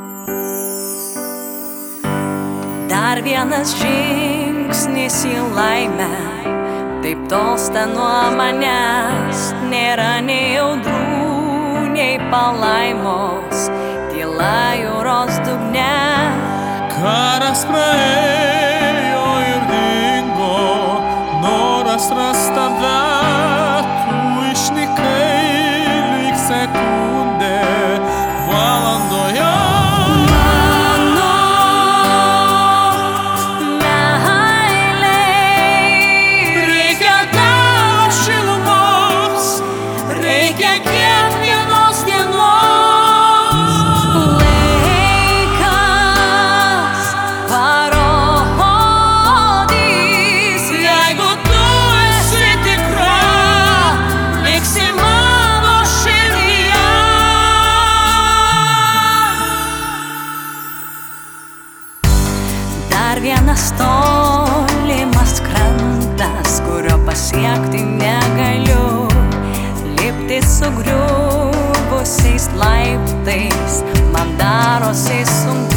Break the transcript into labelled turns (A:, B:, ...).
A: Dar vienas žingsnis į laimę, taip tolsta nuo manęs, nėra nei audrų, nei palaimos, tyla jūros dugne.
B: Karas praėjo ir dingo, noras rast tave, tu išnykai lyg sekundė valandoje.
A: Dar vienas tolimas krantas, kurio pasiekti negaliu, lipti sugriuvusiais laiptais man darosi sunku.